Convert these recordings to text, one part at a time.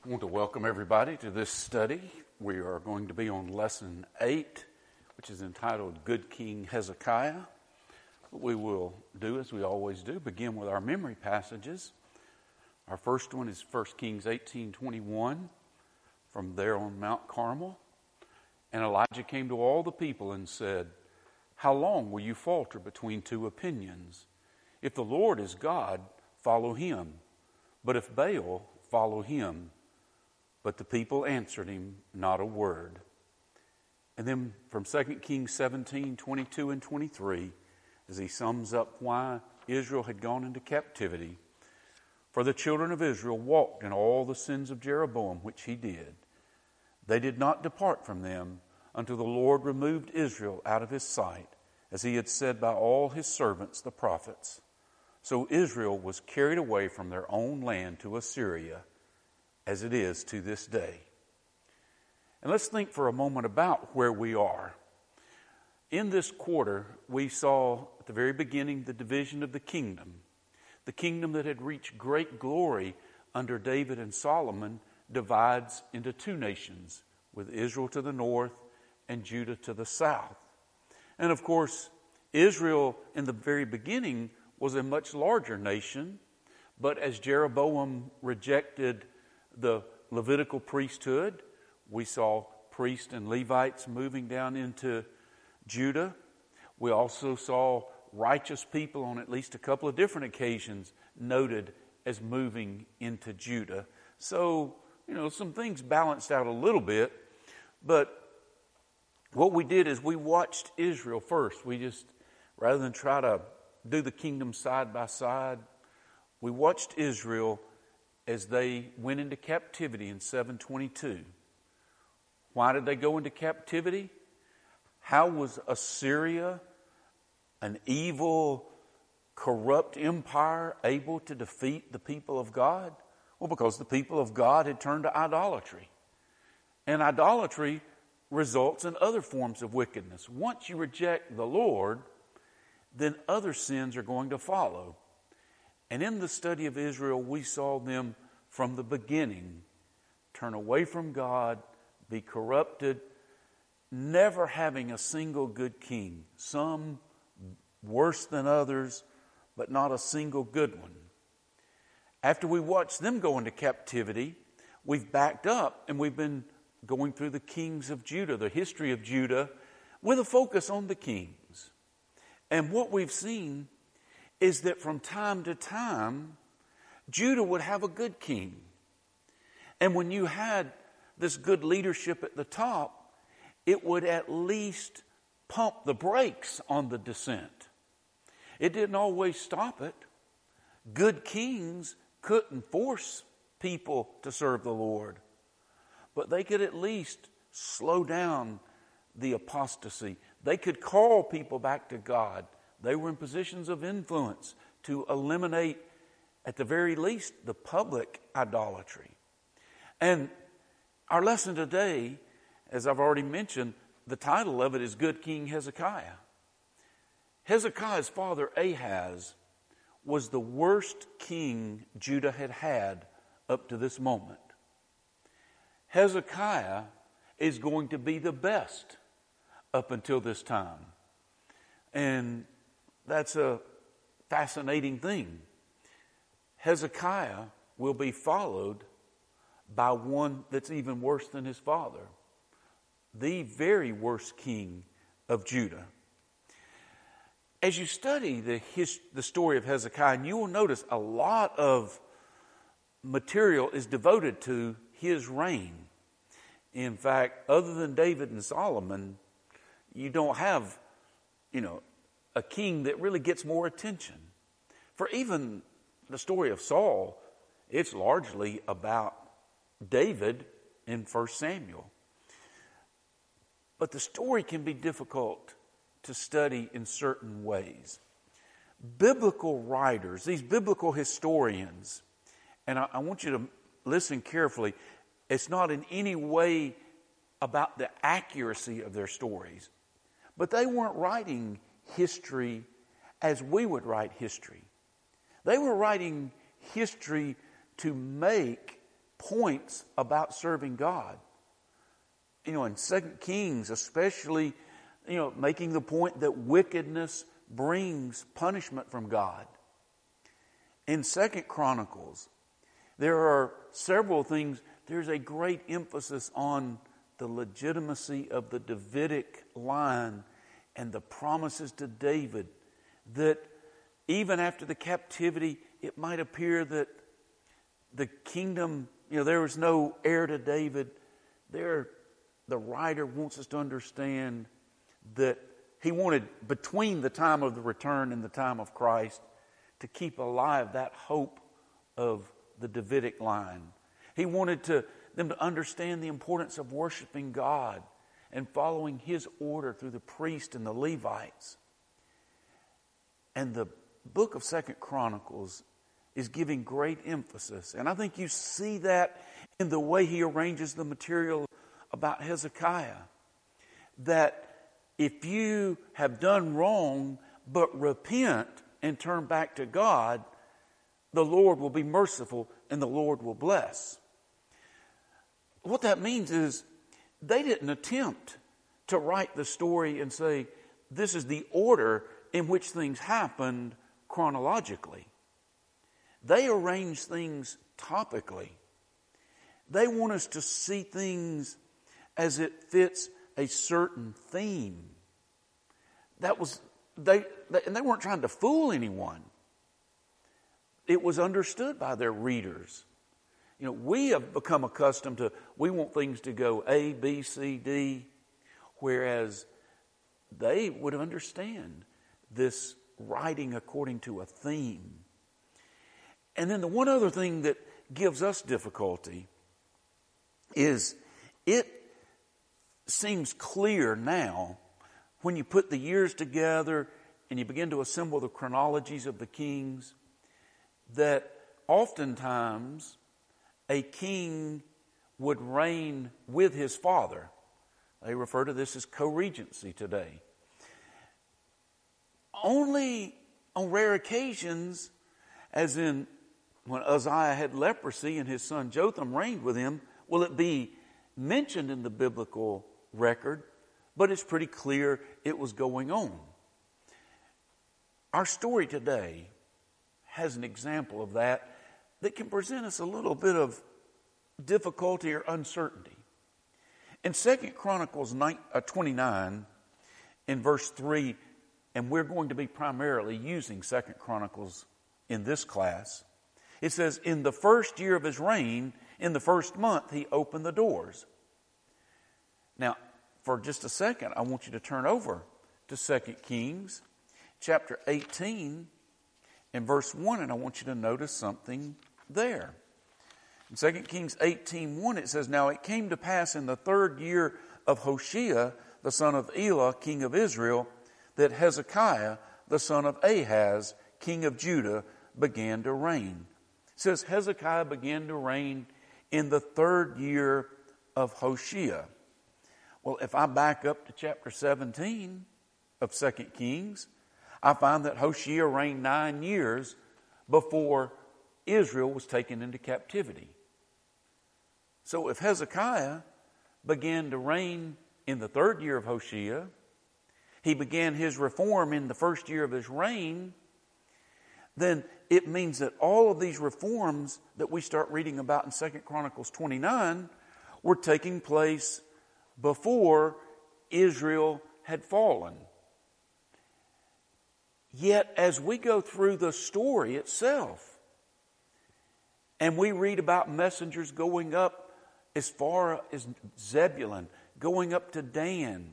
I want to welcome everybody to this study. We are going to be on Lesson 8, which is entitled Good King Hezekiah. What we will do, as we always do, begin with our memory passages. Our first one is 1 Kings 18:21, from there on Mount Carmel. And Elijah came to all the people and said, "How long will you falter between two opinions? If the Lord is God, follow him. But if Baal, follow him." But the people answered him not a word. And then from 2 Kings 17:22 and 23, as he sums up why Israel had gone into captivity. "For the children of Israel walked in all the sins of Jeroboam, which he did. They did not depart from them until the Lord removed Israel out of his sight, as he had said by all his servants the prophets. So Israel was carried away from their own land to Assyria, as it is to this day." And let's think for a moment about where we are. In this quarter, we saw at the very beginning the division of the kingdom that had reached great glory under David and Solomon divides into two nations, with Israel to the north and Judah to the south. And of course, Israel in the very beginning was a much larger nation, but as Jeroboam rejected the Levitical priesthood, we saw priests and Levites moving down into Judah. We also saw righteous people on at least a couple of different occasions noted as moving into Judah. So, some things balanced out a little bit, but what we did is we watched Israel first. We just, rather than try to do the kingdom side by side, we watched Israel as they went into captivity in 722. Why did they go into captivity? How was Assyria, an evil, corrupt empire, able to defeat the people of God? Well, because the people of God had turned to idolatry. And idolatry results in other forms of wickedness. Once you reject the Lord, then other sins are going to follow. And in the study of Israel, we saw them from the beginning turn away from God, be corrupted, never having a single good king. Some worse than others, but not a single good one. After we watched them go into captivity, we've backed up and we've been going through the kings of Judah, the history of Judah, with a focus on the kings. And what we've seen is that from time to time, Judah would have a good king. And when you had this good leadership at the top, it would at least pump the brakes on the descent. It didn't always stop it. Good kings couldn't force people to serve the Lord, but they could at least slow down the apostasy. They could call people back to God. They were in positions of influence to eliminate, at the very least, the public idolatry. And our lesson today, as I've already mentioned, the title of it is Good King Hezekiah. Hezekiah's father, Ahaz, was the worst king Judah had had up to this moment. Hezekiah is going to be the best up until this time. And that's a fascinating thing. Hezekiah will be followed by one that's even worse than his father, the very worst king of Judah. As you study the story of Hezekiah, you will notice a lot of material is devoted to his reign. In fact, other than David and Solomon, you don't have, a king that really gets more attention. For even the story of Saul, it's largely about David in 1 Samuel. But the story can be difficult to study in certain ways. Biblical writers, these biblical historians, and I want you to listen carefully, it's not in any way about the accuracy of their stories, but they weren't writing history as we would write history. They were writing history to make points about serving God. In 2 Kings especially, making the point that wickedness brings punishment from God. In 2 Chronicles, there are several things. There's a great emphasis on the legitimacy of the Davidic line and the promises to David that even after the captivity, it might appear that the kingdom, there was no heir to David. The writer wants us to understand that he wanted, between the time of the return and the time of Christ, to keep alive that hope of the Davidic line. He wanted them to understand the importance of worshiping God and following His order through the priest and the Levites. And the book of 2 Chronicles is giving great emphasis. And I think you see that in the way he arranges the material about Hezekiah. That if you have done wrong but repent and turn back to God, the Lord will be merciful and the Lord will bless. What that means is they didn't attempt to write the story and say, this is the order in which things happened chronologically. They arrange things topically. They want us to see things as it fits a certain theme. And they weren't trying to fool anyone. It was understood by their readers. We have become accustomed to, we want things to go A, B, C, D, whereas they would understand this writing according to a theme. And then the one other thing that gives us difficulty is it seems clear now when you put the years together and you begin to assemble the chronologies of the kings that oftentimes a king would reign with his father. They refer to this as co-regency today. Only on rare occasions, as in when Uzziah had leprosy and his son Jotham reigned with him, will it be mentioned in the biblical record, but it's pretty clear it was going on. Our story today has an example of that can present us a little bit of difficulty or uncertainty. In 2 Chronicles 29, in verse 3, and we're going to be primarily using 2 Chronicles in this class, it says, in the first year of his reign, in the first month, he opened the doors. Now, for just a second, I want you to turn over to 2 Kings chapter 18 and verse 1, and I want you to notice something there. In 2 Kings 18:1, it says, now it came to pass in the third year of Hoshea, the son of Elah, king of Israel, that Hezekiah, the son of Ahaz, king of Judah, began to reign. It says Hezekiah began to reign in the third year of Hoshea. Well, if I back up to chapter 17 of 2 Kings, I find that Hoshea reigned 9 years before Israel was taken into captivity. So if Hezekiah began to reign in the third year of Hoshea, he began his reform in the first year of his reign, then it means that all of these reforms that we start reading about in 2 Chronicles 29 were taking place before Israel had fallen. Yet as we go through the story itself, and we read about messengers going up as far as Zebulun, going up to Dan,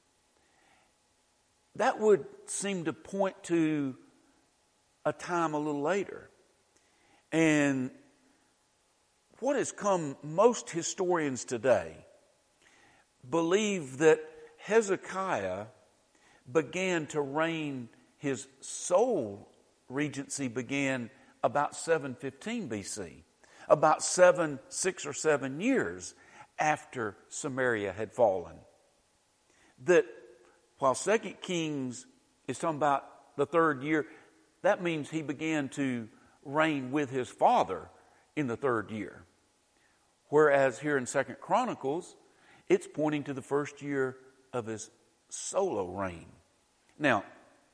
that would seem to point to a time a little later. And what has come, most historians today believe that Hezekiah began to reign, his sole regency began about 715 BC, about 6 or 7 years after Samaria had fallen. That while 2 Kings is talking about the third year, that means he began to reign with his father in the third year. Whereas here in 2 Chronicles, it's pointing to the first year of his solo reign. Now,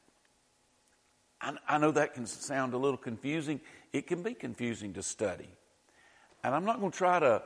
I know that can sound a little confusing. It can be confusing to study. And I'm not going to try to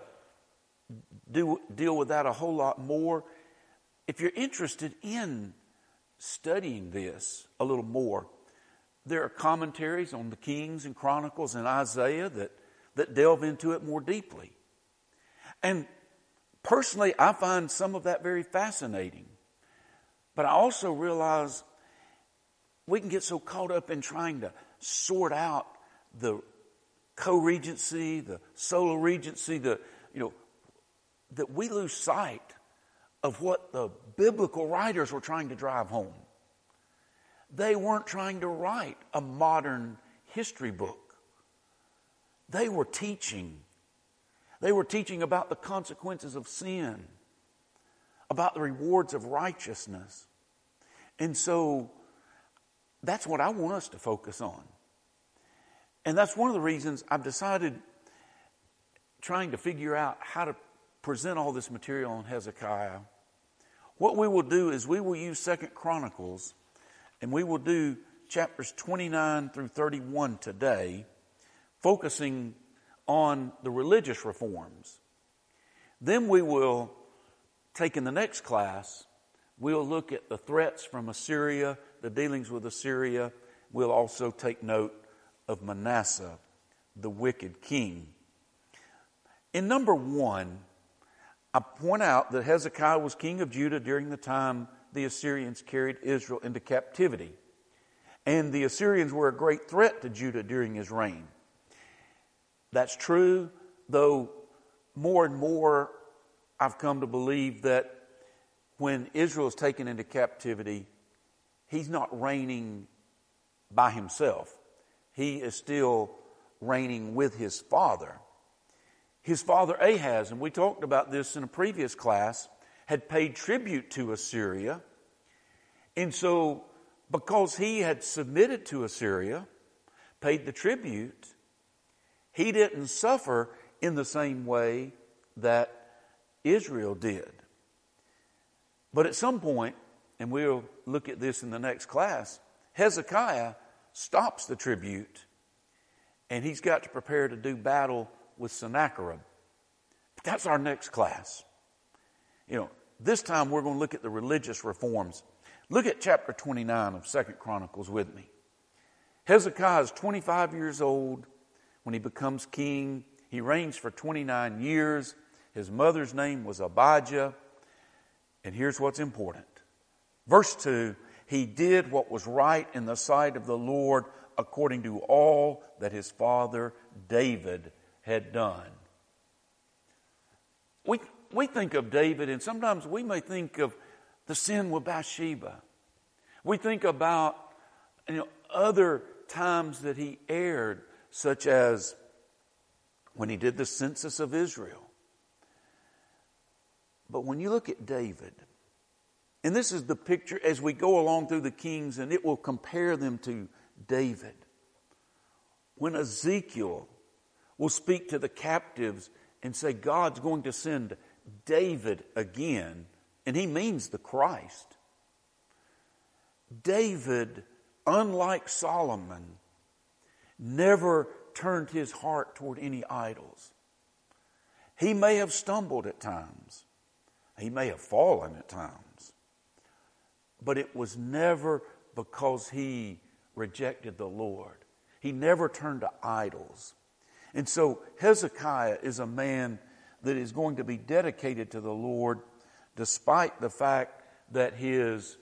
deal with that a whole lot more. If you're interested in studying this a little more, there are commentaries on the Kings and Chronicles and Isaiah that delve into it more deeply. And personally, I find some of that very fascinating. But I also realize we can get so caught up in trying to sort out the co-regency, the solo regency, that we lose sight of what the biblical writers were trying to drive home. They weren't trying to write a modern history book. They were teaching. They were teaching about the consequences of sin, about the rewards of righteousness. And so that's what I want us to focus on. And that's one of the reasons I've decided, trying to figure out how to present all this material on Hezekiah. What we will do is we will use 2 Chronicles, and we will do chapters 29 through 31 today, focusing on the religious reforms. Then we will take in the next class, we'll look at the threats from Assyria, the dealings with Assyria. We'll also take note of Manasseh, the wicked king. In number 1, I point out that Hezekiah was king of Judah during the time the Assyrians carried Israel into captivity. And the Assyrians were a great threat to Judah during his reign. That's true, though more and more I've come to believe that when Israel is taken into captivity, he's not reigning by himself. He is still reigning with his father. His father Ahaz, and we talked about this in a previous class, had paid tribute to Assyria. And so, because he had submitted to Assyria, paid the tribute, he didn't suffer in the same way that Israel did. But at some point, and we'll look at this in the next class, Hezekiah stops the tribute, and he's got to prepare to do battle with Sennacherib. But that's our next class. This time we're going to look at the religious reforms. Look at chapter 29 of 2 Chronicles with me. Hezekiah is 25 years old when he becomes king. He reigns for 29 years. His mother's name was Abijah. And here's what's important. Verse 2, he did what was right in the sight of the Lord according to all that his father David had done. We think of David, and sometimes we may think of the sin with Bathsheba. We think about other times that he erred, such as when he did the census of Israel. But when you look at David, and this is the picture as we go along through the kings, and it will compare them to David. When Ezekiel will speak to the captives and say God's going to send David again, and he means the Christ. David, unlike Solomon, never turned his heart toward any idols. He may have stumbled at times. He may have fallen at times. But it was never because he rejected the Lord. He never turned to idols. And so Hezekiah is a man that is going to be dedicated to the Lord, despite the fact that his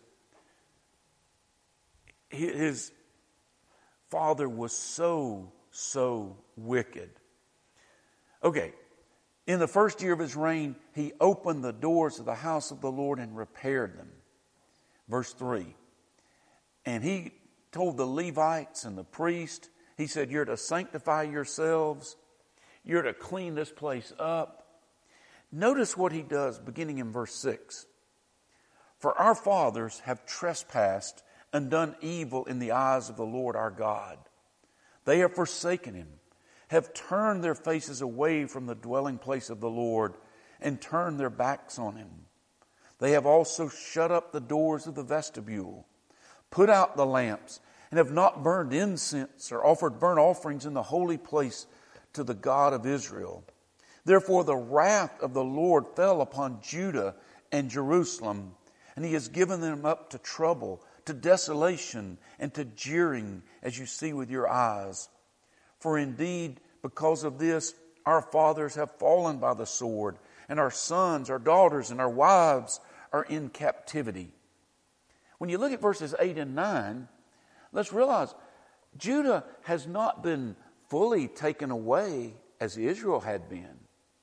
father was so wicked. Okay, in the first year of his reign, he opened the doors of the house of the Lord and repaired them. Verse 3, and he told the Levites and the priest, he said, you're to sanctify yourselves. You're to clean this place up. Notice what he does beginning in verse 6. For our fathers have trespassed and done evil in the eyes of the Lord our God. They have forsaken him, have turned their faces away from the dwelling place of the Lord and turned their backs on him. They have also shut up the doors of the vestibule, put out the lamps, and have not burned incense or offered burnt offerings in the holy place to the God of Israel. Therefore the wrath of the Lord fell upon Judah and Jerusalem, and he has given them up to trouble, to desolation, and to jeering, as you see with your eyes. For indeed, because of this, our fathers have fallen by the sword, and our sons, our daughters, and our wives are in captivity. When you look at verses 8 and 9, let's realize Judah has not been fully taken away as Israel had been.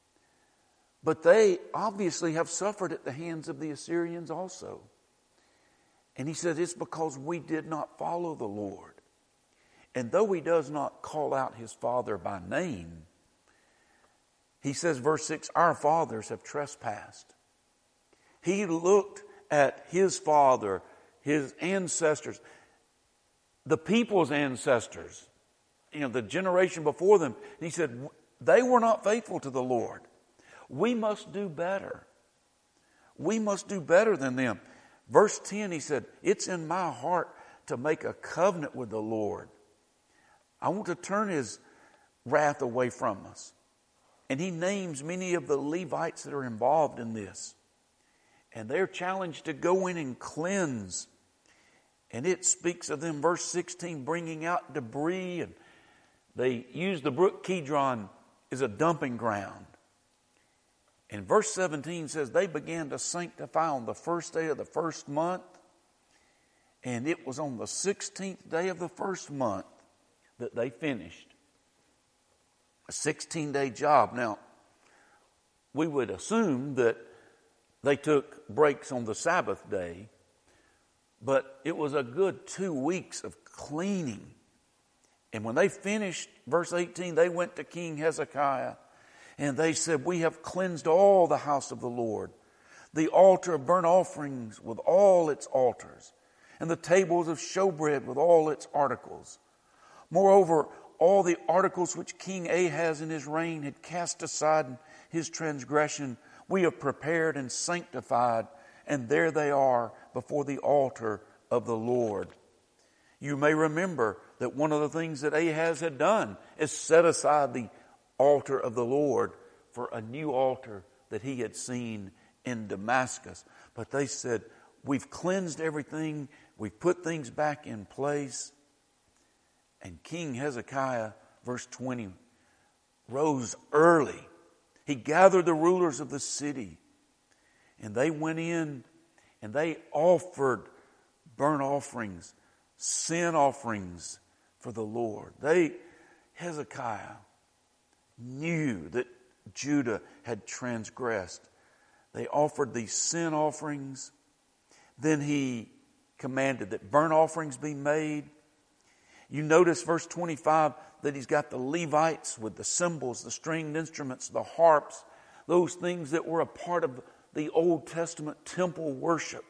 But they obviously have suffered at the hands of the Assyrians also. And he said it's because we did not follow the Lord. And though he does not call out his father by name, he says, verse 6, our fathers have trespassed. He looked at his father, his ancestors, the people's ancestors, the generation before them. And he said, they were not faithful to the Lord. We must do better. We must do better than them. Verse 10, he said, it's in my heart to make a covenant with the Lord. I want to turn his wrath away from us. And he names many of the Levites that are involved in this. And they're challenged to go in and cleanse. And it speaks of them, verse 16, bringing out debris. And they use the brook Kidron as a dumping ground. And verse 17 says they began to sanctify on the first day of the first month. And it was on the 16th day of the first month that they finished. A 16-day job. Now, we would assume that they took breaks on the Sabbath day, but it was a good 2 weeks of cleaning. And when they finished, verse 18, they went to King Hezekiah and they said, we have cleansed all the house of the Lord, the altar of burnt offerings with all its altars, and the tables of showbread with all its articles. Moreover, all the articles which King Ahaz in his reign had cast aside in his transgression, we have prepared and sanctified, and there they are before the altar of the Lord. You may remember that one of the things that Ahaz had done is set aside the altar of the Lord for a new altar that he had seen in Damascus. But they said, we've cleansed everything, we've put things back in place. And King Hezekiah, verse 20, rose early. He gathered the rulers of the city, and they went in and they offered burnt offerings, sin offerings for the Lord. Hezekiah knew that Judah had transgressed. They offered these sin offerings. Then he commanded that burnt offerings be made. You notice verse 25 that he's got the Levites with the cymbals, the stringed instruments, the harps, those things that were a part of the Old Testament temple worship.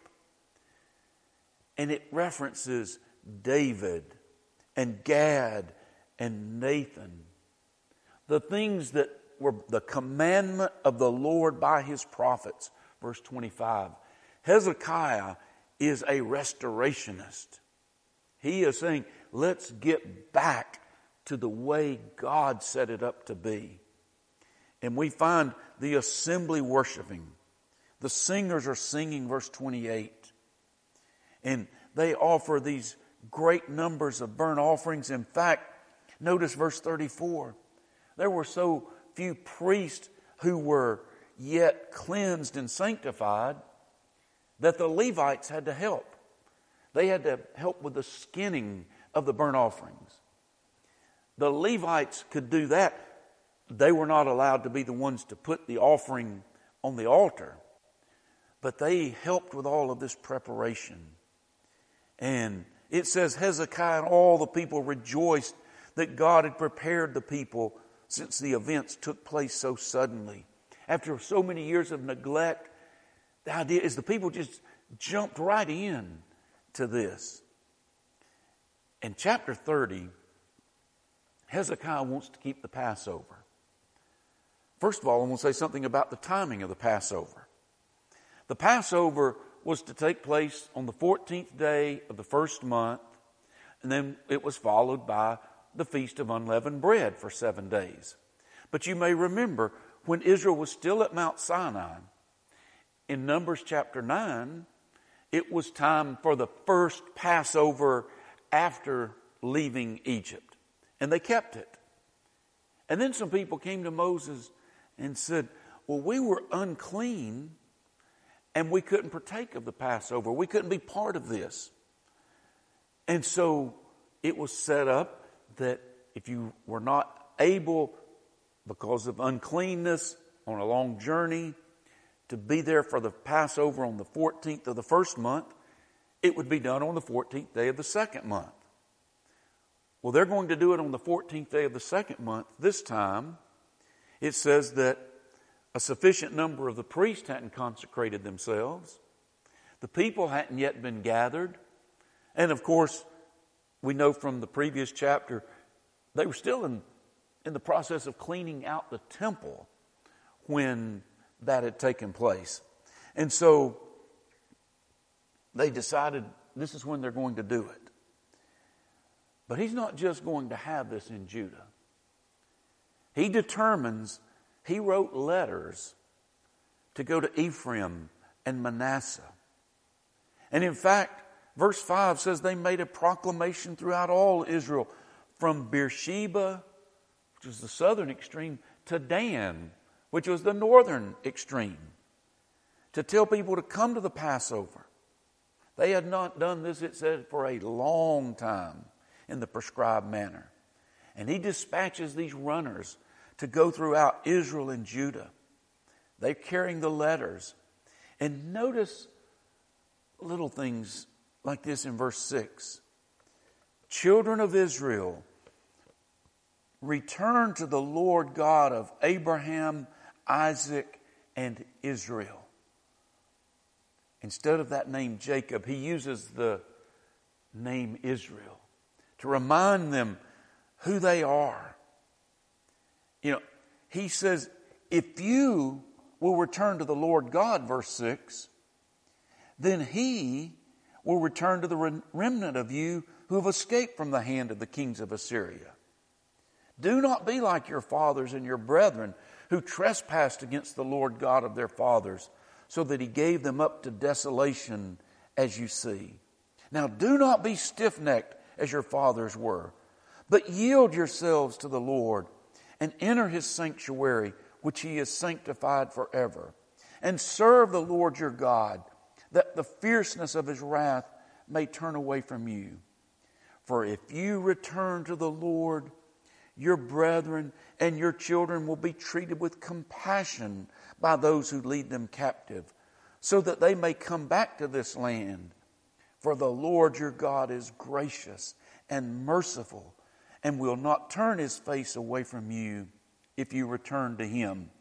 And it references David and Gad and Nathan. The things that were the commandment of the Lord by his prophets. Verse 25. Hezekiah is a restorationist. He is saying, let's get back to the way God set it up to be. And we find the assembly worshiping. The singers are singing, verse 28. And they offer these great numbers of burnt offerings. In fact, notice verse 34. There were so few priests who were yet cleansed and sanctified that the Levites had to help. They had to help with the skinning of the burnt offerings. The Levites could do that. They were not allowed to be the ones to put the offering on the altar. But they helped with all of this preparation. And it says Hezekiah and all the people rejoiced that God had prepared the people since the events took place so suddenly. After so many years of neglect, the idea is the people just jumped right in to this. And chapter 30 Hezekiah wants to keep the Passover. First of all, I want to say something about the timing of the Passover. The Passover was to take place on the 14th day of the first month, and then it was followed by the Feast of Unleavened Bread for 7 days. But you may remember, when Israel was still at Mount Sinai, in Numbers chapter 9, it was time for the first Passover after leaving Egypt. And they kept it. And then some people came to Moses and said, well, we were unclean and we couldn't partake of the Passover. We couldn't be part of this. And so it was set up that if you were not able, because of uncleanness on a long journey, to be there for the Passover on the 14th of the first month, it would be done on the 14th day of the second month. Well, they're going to do it on the 14th day of the second month. This time, it says that a sufficient number of the priests hadn't consecrated themselves. The people hadn't yet been gathered. And of course, we know from the previous chapter, they were still in the process of cleaning out the temple when that had taken place. And so they decided this is when they're going to do it. But he's not just going to have this in Judah. He determines, he wrote letters to go to Ephraim and Manasseh. And in fact, verse 5 says they made a proclamation throughout all Israel, from Beersheba, which was the southern extreme, to Dan, which was the northern extreme, to tell people to come to the Passover. They had not done this, it said, for a long time in the prescribed manner. And he dispatches these runners to go throughout Israel and Judah. They're carrying the letters. And notice little things like this in verse 6. Children of Israel, return to the Lord God of Abraham, Isaac, and Israel. Instead of that name Jacob, he uses the name Israel to remind them who they are. You know, he says, if you will return to the Lord God, verse 6, then he will return to the remnant of you who have escaped from the hand of the kings of Assyria. Do not be like your fathers and your brethren who trespassed against the Lord God of their fathers, so that he gave them up to desolation, as you see. Now do not be stiff-necked as your fathers were, but yield yourselves to the Lord and enter his sanctuary, which he has sanctified forever. And serve the Lord your God, that the fierceness of his wrath may turn away from you. For if you return to the Lord, your brethren and your children will be treated with compassion by those who lead them captive, so that they may come back to this land. For the Lord your God is gracious and merciful, and will not turn his face away from you if you return to him.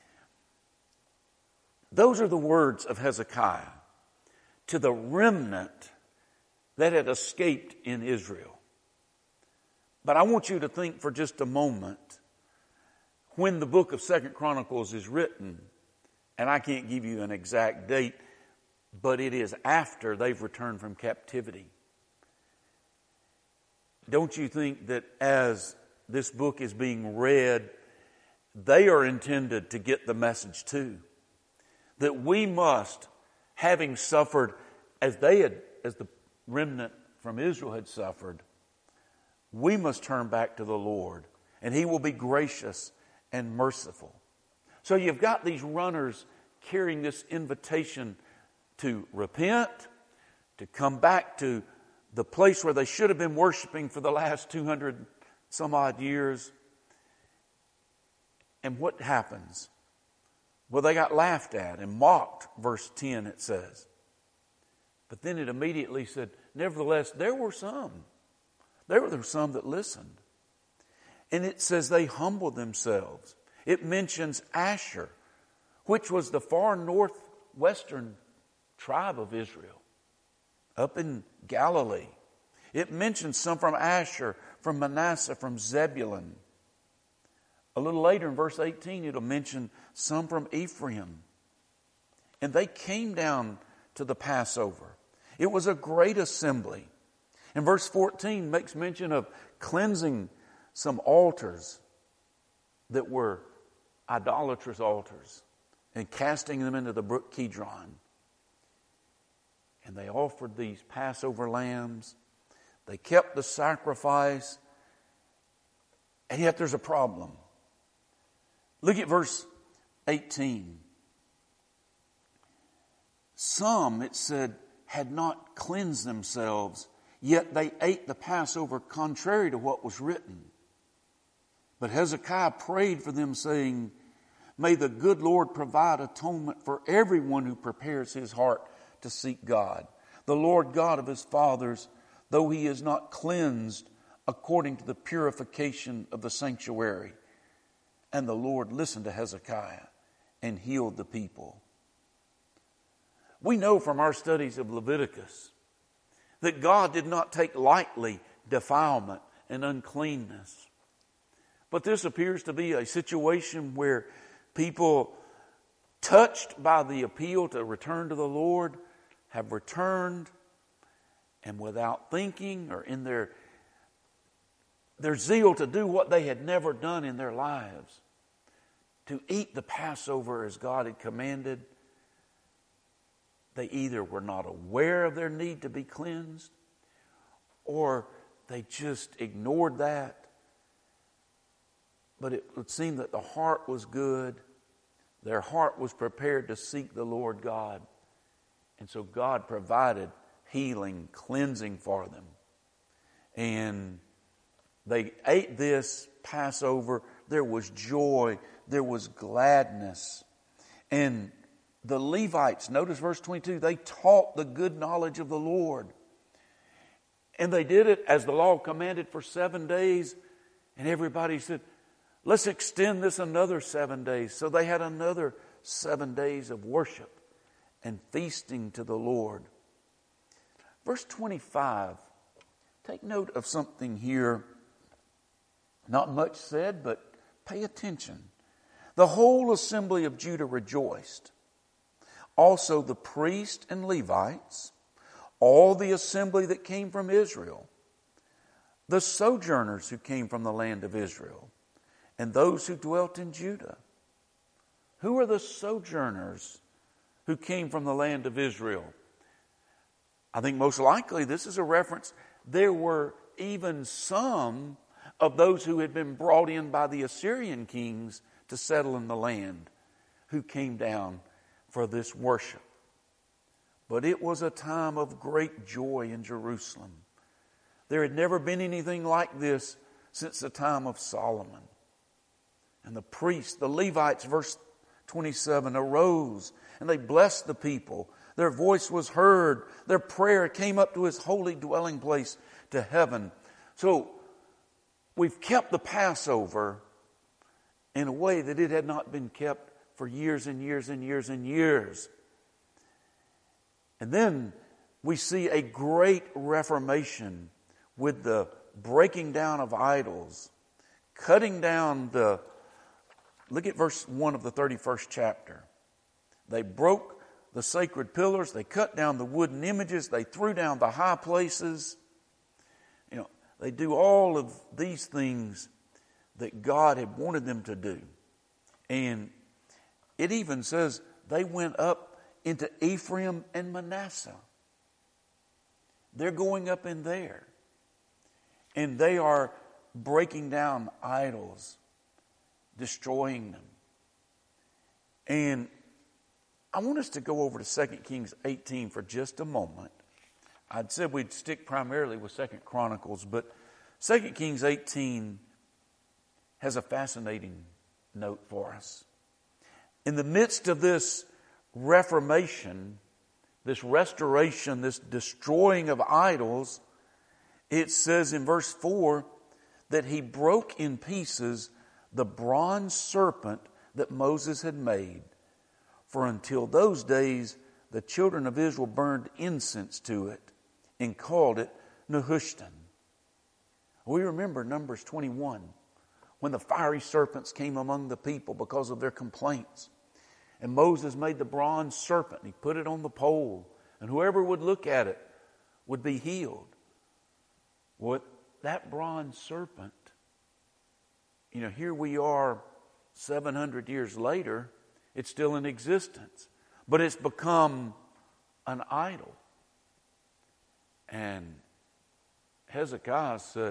Those are the words of Hezekiah to the remnant that had escaped in Israel. But I want you to think for just a moment, when the book of 2 Chronicles is written, and I can't give you an exact date, but it is after they've returned from captivity. Don't you think that as this book is being read, they are intended to get the message too? That we must, having suffered as the remnant from Israel had suffered, we must turn back to the Lord, and he will be gracious and merciful. So you've got these runners carrying this invitation to repent, to come back to the place where they should have been worshiping for the last 200 some odd years. And what happens? Well, they got laughed at and mocked, verse 10 it says. But then it immediately said, nevertheless, there were some. There were some that listened. And it says they humbled themselves. It mentions Asher, which was the far northwestern tribe of Israel, up in Galilee. It mentions some from Asher, from Manasseh, from Zebulun. A little later in verse 18, it'll mention some from Ephraim. And they came down to the Passover. It was a great assembly. And verse 14 makes mention of cleansing some altars that were idolatrous altars and casting them into the brook Kidron. And they offered these Passover lambs. They kept the sacrifice. And yet there's a problem. Look at verse 18. Some, it said, had not cleansed themselves, yet they ate the Passover contrary to what was written. But Hezekiah prayed for them, saying, may the good Lord provide atonement for everyone who prepares his heart to seek God. The Lord God of his fathers, though he is not cleansed according to the purification of the sanctuary. And the Lord listened to Hezekiah and healed the people. We know from our studies of Leviticus that God did not take lightly defilement and uncleanness. But this appears to be a situation where people touched by the appeal to return to the Lord have returned, and without thinking or in their zeal to do what they had never done in their lives, to eat the Passover as God had commanded, they either were not aware of their need to be cleansed, or they just ignored that. But it would seem that the heart was good. Their heart was prepared to seek the Lord God. And so God provided healing, cleansing for them. And they ate this Passover. There was joy. There was gladness. And the Levites, notice verse 22, they taught the good knowledge of the Lord. And they did it as the law commanded for 7 days. And everybody said, let's extend this another 7 days. So they had another 7 days of worship and feasting to the Lord. Verse 25, take note of something here. Not much said, but pay attention. The whole assembly of Judah rejoiced. Also the priests and Levites, all the assembly that came from Israel, the sojourners who came from the land of Israel, and those who dwelt in Judah. Who are the sojourners who came from the land of Israel? I think most likely this is a reference. There were even some of those who had been brought in by the Assyrian kings to settle in the land who came down for this worship. But it was a time of great joy in Jerusalem. There had never been anything like this since the time of Solomon. And the priests, the Levites, verse 27, arose and they blessed the people. Their voice was heard. Their prayer came up to his holy dwelling place to heaven. So we've kept the Passover in a way that it had not been kept for years and years and years and years. And then we see a great reformation with the breaking down of idols, cutting down the... Look at verse 1 of the 31st chapter. They broke the sacred pillars. They cut down the wooden images. They threw down the high places. They do all of these things that God had wanted them to do. And it even says they went up into Ephraim and Manasseh. They're going up in there. And they are breaking down idols, destroying them. And I want us to go over to 2 Kings 18 for just a moment. I'd said we'd stick primarily with 2 Chronicles, but 2 Kings 18 has a fascinating note for us. In the midst of this reformation, this restoration, this destroying of idols, it says in verse 4 that he broke in pieces the bronze serpent that Moses had made. For until those days, the children of Israel burned incense to it and called it Nehushtan. We remember Numbers 21, when the fiery serpents came among the people because of their complaints. And Moses made the bronze serpent, and he put it on the pole, and whoever would look at it would be healed. Well, that bronze serpent, here we are 700 years later, it's still in existence, but it's become an idol. And Hezekiah said,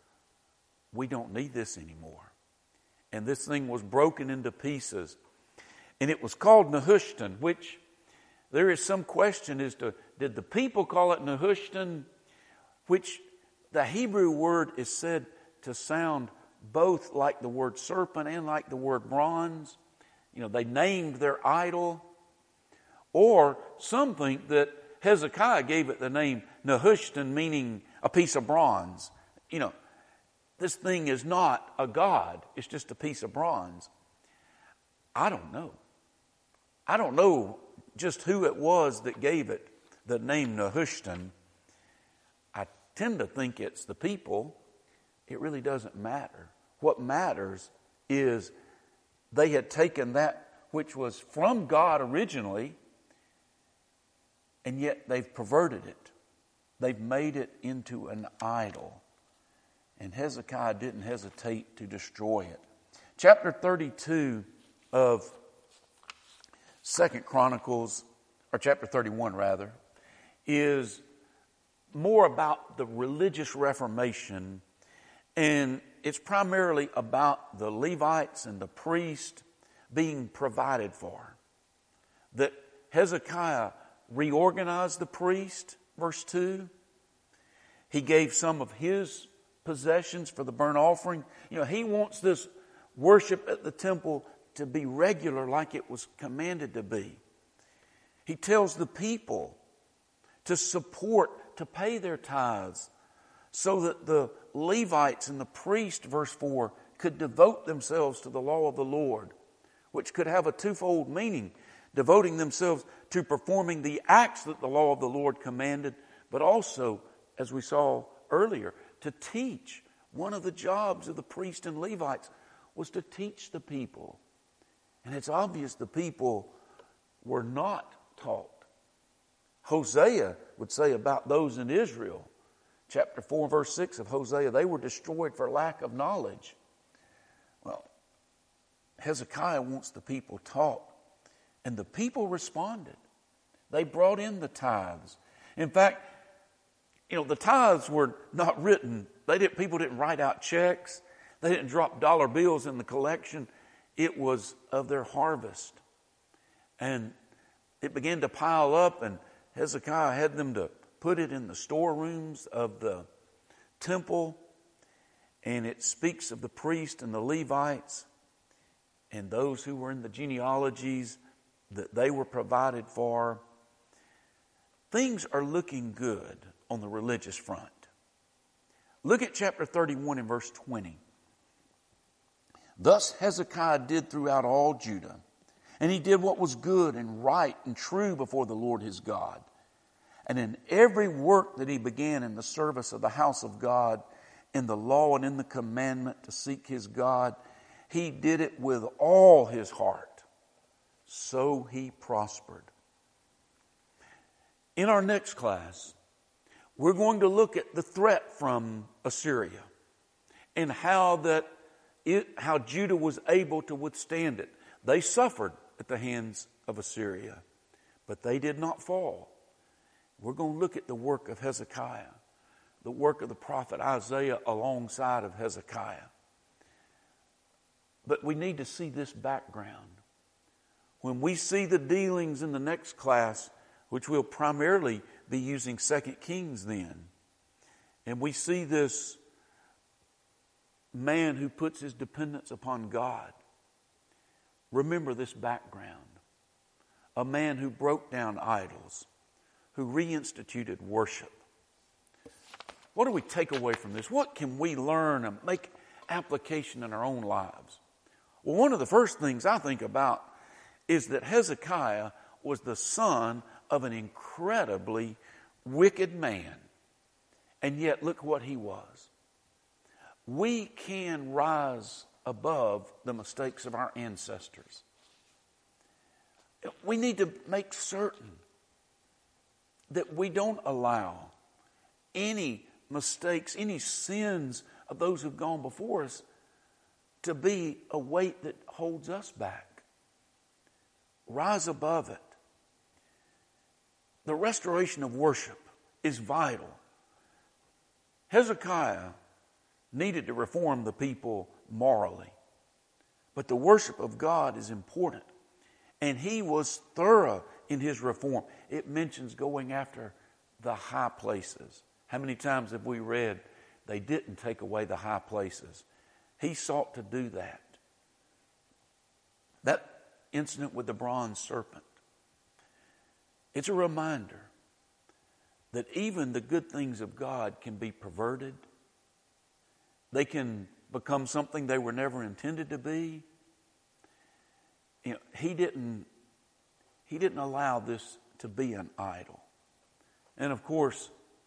we don't need this anymore. And this thing was broken into pieces. And it was called Nehushtan, which there is some question as to, did the people call it Nehushtan, which the Hebrew word is said to sound both like the word serpent and like the word bronze. They named their idol. Or some think that Hezekiah gave it the name Nehushtan, meaning a piece of bronze. This thing is not a god. It's just a piece of bronze. I don't know. I don't know just who it was that gave it the name Nehushtan. I tend to think it's the people. It really doesn't matter. What matters is they had taken that which was from God originally, and yet they've perverted it. They've made it into an idol. And Hezekiah didn't hesitate to destroy it. Chapter 32 of 2 Chronicles, or chapter 31 rather, is more about the religious reformation, and it's primarily about the Levites and the priest being provided for. That Hezekiah reorganized the priest, verse 2. He gave some of his possessions for the burnt offering. He wants this worship at the temple to be regular like it was commanded to be. He tells the people to support, to pay their tithes so that the Levites and the priest, verse 4, could devote themselves to the law of the Lord, which could have a twofold meaning, devoting themselves to performing the acts that the law of the Lord commanded, but also, as we saw earlier, to teach. One of the jobs of the priest and Levites was to teach the people. And it's obvious the people were not taught. Hosea would say about those in Israel, chapter 4, verse 6 of Hosea, they were destroyed for lack of knowledge. Well, Hezekiah wants the people taught. And the people responded. They brought in the tithes. In fact, the tithes were not written. People didn't write out checks. They didn't drop dollar bills in the collection. It was of their harvest. And it began to pile up, and Hezekiah had them to put it in the storerooms of the temple. And it speaks of the priest and the Levites and those who were in the genealogies that they were provided for. Things are looking good on the religious front. Look at chapter 31 and verse 20. Thus Hezekiah did throughout all Judah, and he did what was good and right and true before the Lord his God. And in every work that he began in the service of the house of God, in the law and in the commandment to seek his God, he did it with all his heart. So he prospered. In our next class, we're going to look at the threat from Assyria and how Judah was able to withstand it. They suffered at the hands of Assyria, but they did not fall. We're going to look at the work of Hezekiah, the work of the prophet Isaiah alongside of Hezekiah. But we need to see this background. When we see the dealings in the next class, which we'll primarily be using 2 Kings then, and we see this man who puts his dependence upon God, remember this background. A man who broke down idols, who reinstituted worship. What do we take away from this? What can we learn and make application in our own lives? Well, one of the first things I think about is that Hezekiah was the son of an incredibly wicked man. And yet, look what he was. We can rise above the mistakes of our ancestors. We need to make certain that we don't allow any mistakes, any sins of those who've gone before us to be a weight that holds us back. Rise above it. The restoration of worship is vital. Hezekiah needed to reform the people morally, but the worship of God is important. And he was thorough in his reform. It mentions going after the high places. How many times have we read they didn't take away the high places? He sought to do that. That incident with the bronze serpent, it's a reminder that even the good things of God can be perverted. They can become something they were never intended to be. You know, he didn't allow this to be an idol. And of course,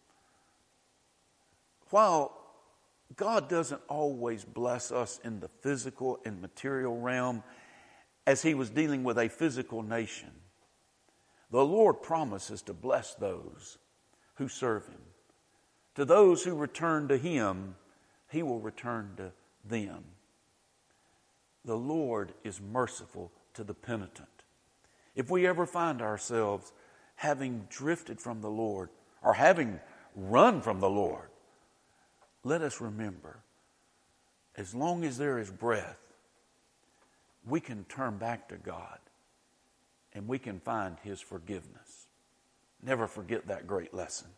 while God doesn't always bless us in the physical and material realm as he was dealing with a physical nation, the Lord promises to bless those who serve him. To those who return to him, he will return to them. The Lord is merciful to the penitent. If we ever find ourselves having drifted from the Lord or having run from the Lord, let us remember, as long as there is breath, we can turn back to God and we can find his forgiveness. Never forget that great lesson.